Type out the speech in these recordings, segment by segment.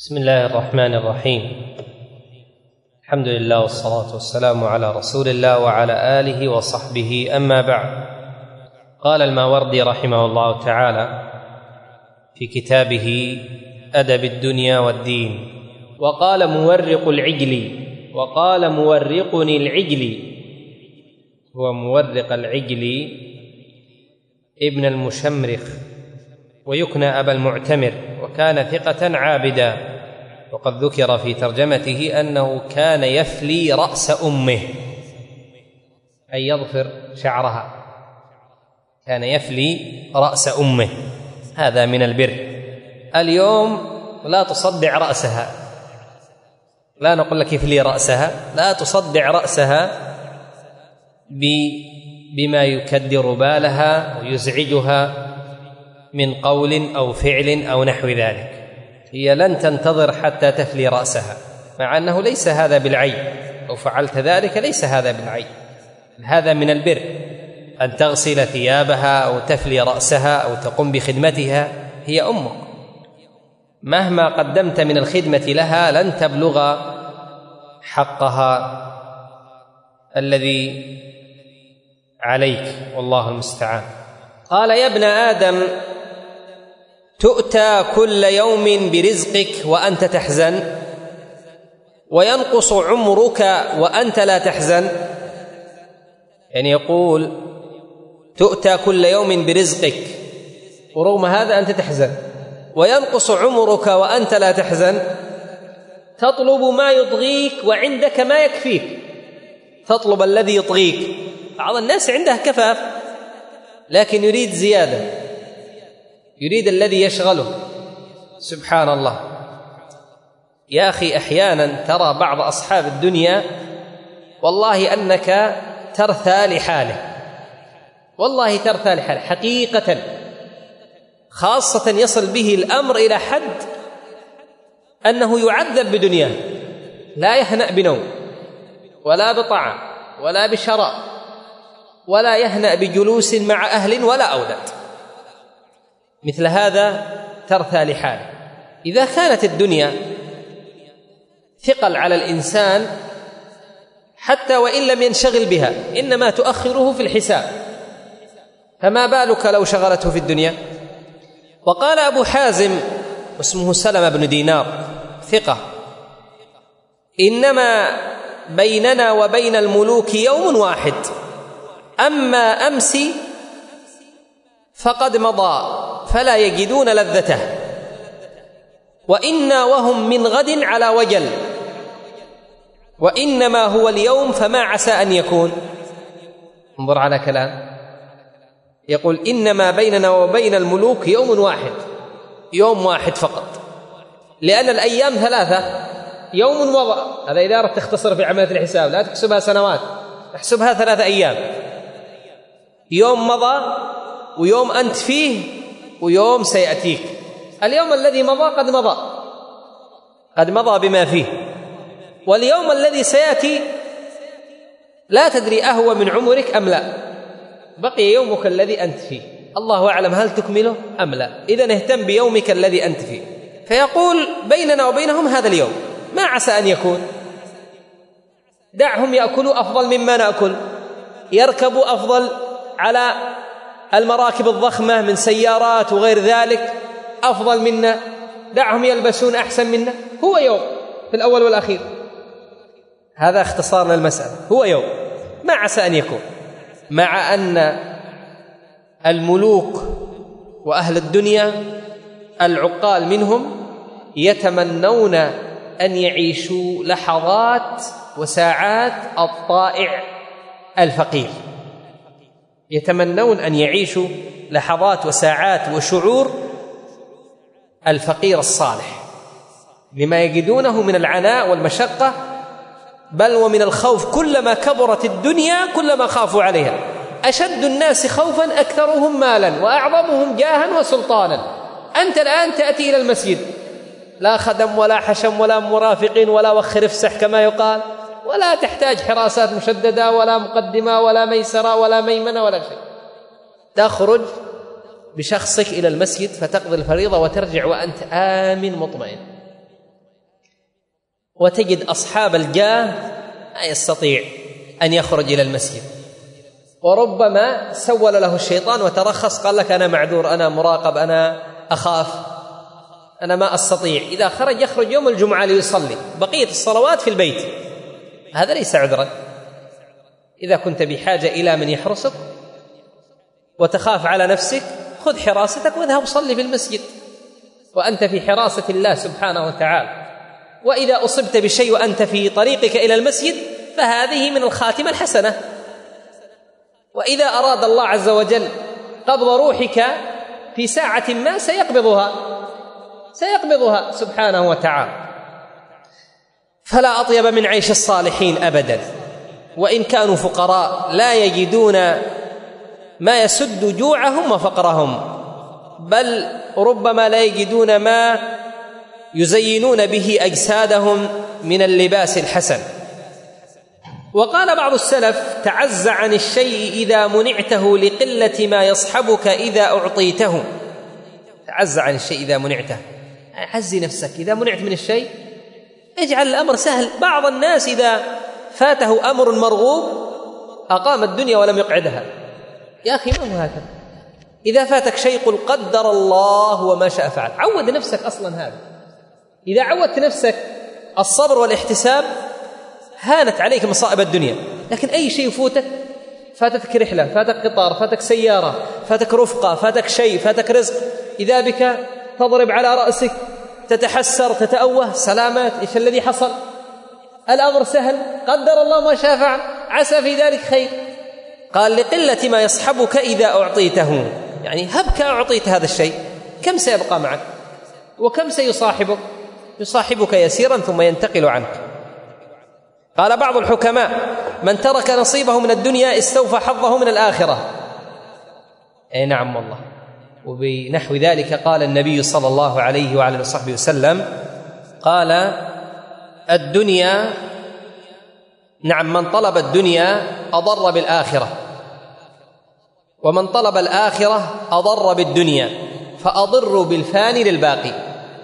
بسم الله الرحمن الرحيم. الحمد لله والصلاة والسلام على رسول الله وعلى آله وصحبه، أما بعد. قال الماوردي رحمه الله تعالى في كتابه أدب الدنيا والدين: وقال مورق مورقني العجلي، هو مورق العجلي ابن المشمرخ، ويكنى أبا المعتمر، وكان ثقة عابدا، وقد ذكر في ترجمته أنه كان يفلي رأس أمه، أي يظفر شعرها، كان يفلي رأس أمه. هذا من البر. اليوم لا تصدع رأسها، لا نقول لك يفلي رأسها، لا تصدع رأسها بما يكدر بالها ويزعجها من قول أو فعل أو نحو ذلك. هي لن تنتظر حتى تفلي رأسها، مع أنه ليس هذا بالعيب، لو فعلت ذلك ليس هذا بالعيب، هذا من البر أن تغسل ثيابها أو تفلي رأسها أو تقوم بخدمتها. هي أمك، مهما قدمت من الخدمة لها لن تبلغ حقها الذي عليك، والله المستعان. قال: يا ابن آدم، تؤتى كل يوم برزقك وأنت تحزن، وينقص عمرك وأنت لا تحزن. يعني يقول تؤتى كل يوم برزقك، ورغم هذا أنت تحزن، وينقص عمرك وأنت لا تحزن. تطلب ما يطغيك وعندك ما يكفيك، تطلب الذي يطغيك. بعض الناس عنده كفاف لكن يريد زيادة، يريد الذي يشغله. سبحان الله يا أخي، أحيانا ترى بعض أصحاب الدنيا والله أنك ترثى لحاله، والله ترثى لحاله حقيقة، خاصة يصل به الأمر إلى حد أنه يعذب بدنياه، لا يهنأ بنوم ولا بطعام ولا بشراب، ولا يهنأ بجلوس مع أهل ولا أولاد. مثل هذا ترثى لحاله. إذا كانت الدنيا ثقل على الإنسان حتى وإن لم ينشغل بها، إنما تؤخره في الحساب، فما بالك لو شغلته في الدنيا؟ وقال أبو حازم، واسمه سلمة بن دينار، ثقة: إنما بيننا وبين الملوك يوم واحد، أما أمس فقد مضى فلا يجدون لذته، وإنا وهم من غد على وجل، وإنما هو اليوم فما عسى أن يكون. انظر على كلام، يقول إنما بيننا وبين الملوك يوم واحد، يوم واحد فقط، لأن الأيام ثلاثة، يوم مضى. هذا إذا أردت تختصر في عملية الحساب، لا تحسبها سنوات، احسبها 3 أيام. يوم مضى، ويوم أنت فيه، ويوم سيأتيك. اليوم الذي مضى قد مضى بما فيه، واليوم الذي سيأتي لا تدري أهو من عمرك أم لا. بقي يومك الذي أنت فيه، الله أعلم هل تكمله أم لا. إذن اهتم بيومك الذي أنت فيه. فيقول بيننا وبينهم هذا اليوم، ما عسى أن يكون. دعهم يأكلوا أفضل مما نأكل، يركبوا أفضل على المراكب الضخمة من سيارات وغير ذلك، أفضل منا. دعهم يلبسون أحسن منا. هو يوم في الأول والأخير. هذا اختصار للمسألة، هو يوم، ما عسى أن يكون. مع أن الملوك وأهل الدنيا العقال منهم يتمنون أن يعيشوا لحظات وساعات الطائع الفقير، يتمنون أن يعيشوا لحظات وساعات وشعور الفقير الصالح، لما يجدونه من العناء والمشقة، بل ومن الخوف. كلما كبرت الدنيا كلما خافوا عليها. أشد الناس خوفا أكثرهم مالا وأعظمهم جاها وسلطانا. أنت الآن تأتي إلى المسجد، لا خدم ولا حشم ولا مرافقين ولا وخر افسح كما يقال، ولا تحتاج حراسات مشددة ولا مقدمة ولا ميسرة ولا ميمنة ولا شيء. تخرج بشخصك إلى المسجد فتقضي الفريضة وترجع وأنت آمن مطمئن. وتجد أصحاب الجاه لا يستطيع أن يخرج إلى المسجد، وربما سول له الشيطان وترخص، قال لك أنا معذور، أنا مراقب، أنا أخاف، أنا ما أستطيع. إذا خرج يخرج يوم الجمعة ليصلي، بقية الصلوات في البيت. هذا ليس عذرا. إذا كنت بحاجة إلى من يحرسك وتخاف على نفسك، خذ حراستك واذهب صلي في المسجد وأنت في حراسة الله سبحانه وتعالى. وإذا أصبت بشيء وأنت في طريقك إلى المسجد فهذه من الخاتمة الحسنة. وإذا أراد الله عز وجل قبض روحك في ساعة ما سيقبضها سبحانه وتعالى. فلا أطيب من عيش الصالحين أبدا، وإن كانوا فقراء لا يجدون ما يسد جوعهم وفقرهم، بل ربما لا يجدون ما يزينون به أجسادهم من اللباس الحسن. وقال بعض السلف: تعز عن الشيء إذا منعته لقلة ما يصحبك إذا أعطيته. تعز عن الشيء إذا منعته، عزي نفسك إذا منعت من الشيء، اجعل الأمر سهل. بعض الناس إذا فاته أمر مرغوب أقام الدنيا ولم يقعدها. يا أخي ما هو هكذا. إذا فاتك شيء قل قدر الله وما شاء فعل. عود نفسك أصلا هذا. إذا عودت نفسك الصبر والاحتساب هانت عليك مصائب الدنيا. لكن أي شيء يفوتك، فاتتك رحلة، فاتك قطار، فاتك سيارة، فاتك رفقة، فاتك شيء، فاتك رزق، إذا بك تضرب على رأسك، تتحسر، تتأوه، سلامات، إيش الذي حصل؟ الأمر سهل، قدر الله ما شاء فعل، عسى في ذلك خير. قال: لقلة ما يصحبك إذا أعطيته، يعني هبك أعطيت هذا الشيء كم سيبقى معك وكم سيصاحبك؟ يصاحبك يسيرا ثم ينتقل عنك. قال بعض الحكماء: من ترك نصيبه من الدنيا استوفى حظه من الآخرة. أي نعم والله. وبنحو ذلك قال النبي صلى الله عليه وعلى وصحبه وسلم، قال: الدنيا، نعم، من طلب الدنيا أضر بالآخرة، ومن طلب الآخرة أضر بالدنيا، فأضروا بالفاني للباقي.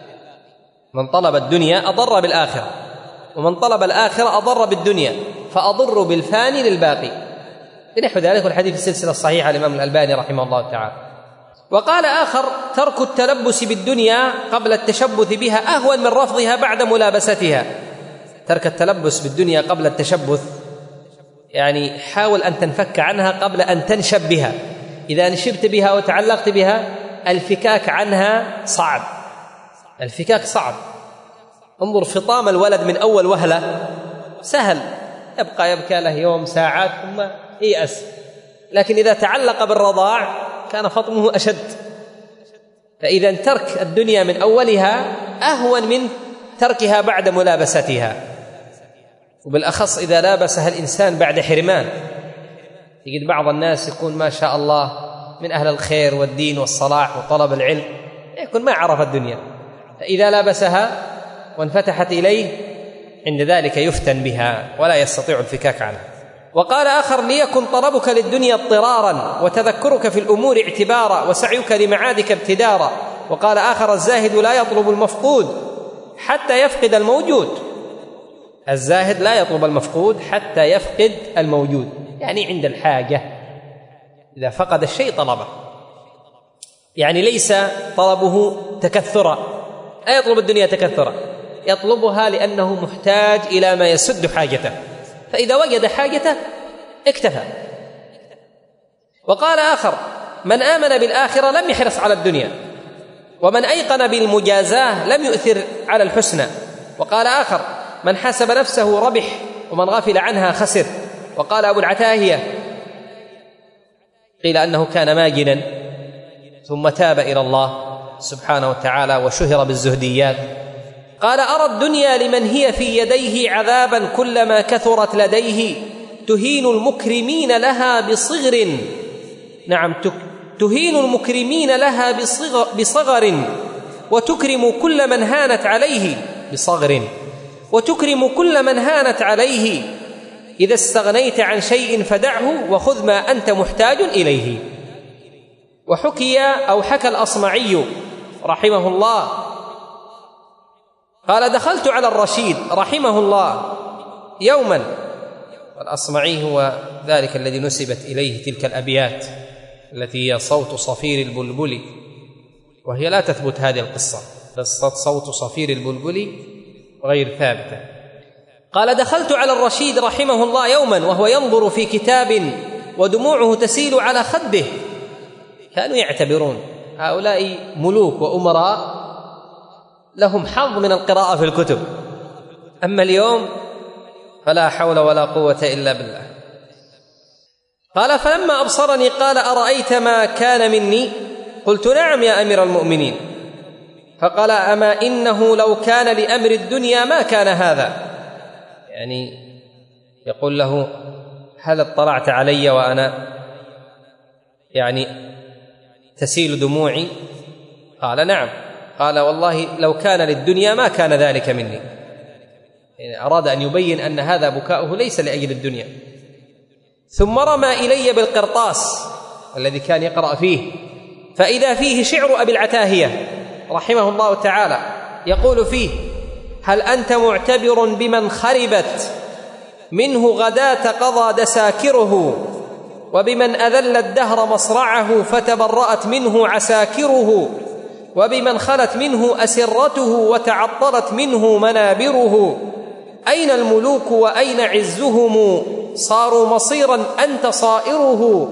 من طلب الدنيا أضر بالآخرة، ومن طلب الآخرة أضر بالدنيا، فأضروا بالفاني للباقي. بنحو ذلك الحديث السلسلة الصحيحة الإمام الألباني رحمه الله تعالى. وقال آخر: ترك التلبس بالدنيا قبل التشبث بها أهون من رفضها بعد ملابستها. ترك التلبس بالدنيا قبل التشبث، يعني حاول أن تنفك عنها قبل أن تنشب بها. إذا نشبت بها وتعلقت بها الفكاك عنها صعب، الفكاك صعب. انظر فطام الولد من أول وهلة سهل، يبقى له يوم ساعات ثم ييأس، لكن إذا تعلق بالرضاع كان فطمه أشد. فإذا ترك الدنيا من أولها أهون من تركها بعد ملابستها، وبالأخص إذا لابسها الإنسان بعد حرمان. تجد بعض الناس يكون ما شاء الله من أهل الخير والدين والصلاح وطلب العلم، يكون ما عرف الدنيا، فإذا لابسها وانفتحت إليه عند ذلك يفتن بها ولا يستطيع الفكاك عنها. وقال آخر: ليكن طلبك للدنيا اضطرارا، وتذكرك في الأمور اعتبارا، وسعيك لمعادك ابتدارا. وقال آخر: الزاهد لا يطلب المفقود حتى يفقد الموجود. الزاهد لا يطلب المفقود حتى يفقد الموجود، يعني عند الحاجة إذا فقد الشيء طلبه، يعني ليس طلبه تكثرا، لا يطلب الدنيا تكثرا، يطلبها لأنه محتاج إلى ما يسد حاجته، فإذا وجد حاجته اكتفى. وقال آخر: من آمن بالآخرة لم يحرص على الدنيا، ومن أيقن بالمجازاة لم يؤثر على الحسنى. وقال آخر: من حسب نفسه ربح، ومن غفل عنها خسر. وقال أبو العتاهية: قيل أنه كان ماجنا ثم تاب إلى الله سبحانه وتعالى وشهر بالزهديات، قال: أرى الدنيا لمن هي في يديه عذابا كلما كثرت لديه، تهين المكرمين لها بصغر، نعم، تهين المكرمين لها بصغر، وتكرم كل من هانت عليه بصغر، وتكرم كل من هانت عليه. إذا استغنيت عن شيء فدعه، وخذ ما أنت محتاج إليه. وحكى الأصمعي رحمه الله قال: دخلت على الرشيد رحمه الله يوما، والأصمعي هو ذلك الذي نسبت إليه تلك الأبيات التي هي صوت صفير البلبل، وهي لا تثبت هذه القصة، صوت صفير البلبل غير ثابتة. قال: دخلت على الرشيد رحمه الله يوما وهو ينظر في كتاب ودموعه تسيل على خده. كانوا يعتبرون هؤلاء ملوك وأمراء لهم حظ من القراءة في الكتب، أما اليوم فلا حول ولا قوة إلا بالله. قال: فلما أبصرني قال: أرأيت ما كان مني؟ قلت: نعم يا أمير المؤمنين. فقال: أما إنه لو كان لأمر الدنيا ما كان هذا. يعني يقول له: هل اطلعت علي وأنا يعني تسيل دموعي؟ قال: نعم. قال: والله لو كان للدنيا ما كان ذلك مني. يعني أراد أن يبين أن هذا بكاؤه ليس لأجل الدنيا. ثم رمى إلي بالقرطاس الذي كان يقرأ فيه، فإذا فيه شعر أبي العتاهية رحمه الله تعالى يقول فيه: هل أنت معتبر بمن خربت منه غداة قضى دساكره، وبمن أذل الدهر مصرعه فتبرأت منه عساكره، وبمن خلت منه أسرته وتعطلت منه منابره، أين الملوك وأين عزهم، صاروا مصيرا أنت صائره،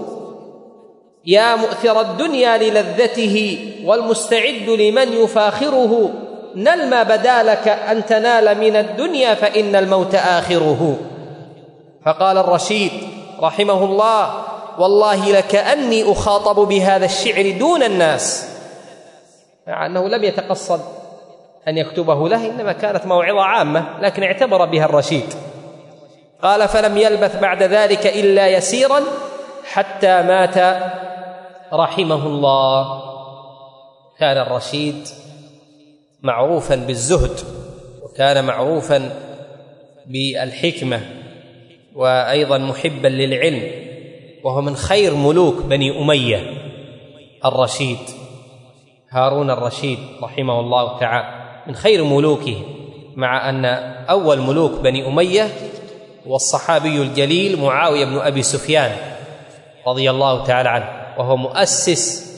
يا مؤثر الدنيا للذته والمستعد لمن يفاخره، نل ما بدا لك أن تنال من الدنيا فإن الموت آخره. فقال الرشيد رحمه الله: والله لكأني أخاطب بهذا الشعر دون الناس، مع أنه لم يتقصد أن يكتبه له، إنما كانت موعظة عامة لكن اعتبر بها الرشيد. قال: فلم يلبث بعد ذلك إلا يسيرا حتى مات رحمه الله. كان الرشيد معروفا بالزهد، وكان معروفا بالحكمة، وأيضا محبا للعلم، وهو من خير ملوك بني أمية الرشيد، هارون الرشيد رحمه الله تعالى من خير ملوكه، مع أن أول ملوك بني أمية والصحابي الجليل معاوية بن أبي سفيان رضي الله تعالى عنه، وهو مؤسس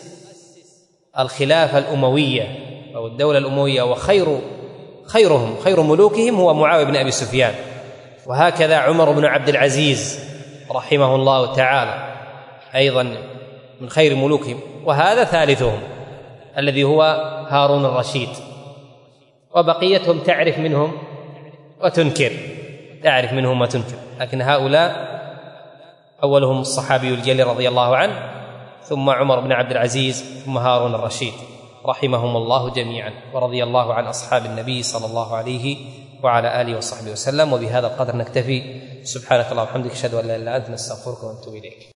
الخلافة الأموية أو الدولة الأموية، خير ملوكهم هو معاوية بن أبي سفيان. وهكذا عمر بن عبد العزيز رحمه الله تعالى أيضا من خير ملوكهم، وهذا ثالثهم الذي هو هارون الرشيد. وبقيتهم تعرف منهم وتنكر، لكن هؤلاء أولهم الصحابي الجليل رضي الله عنه، ثم عمر بن عبد العزيز، ثم هارون الرشيد، رحمهم الله جميعا، ورضي الله عن أصحاب النبي صلى الله عليه وعلى آله وصحبه وسلم. وبهذا القدر نكتفي. سبحانك اللهم وبحمدك، أشهد أن لا إله إلا أنت، نستغفرك ونتوب إليك.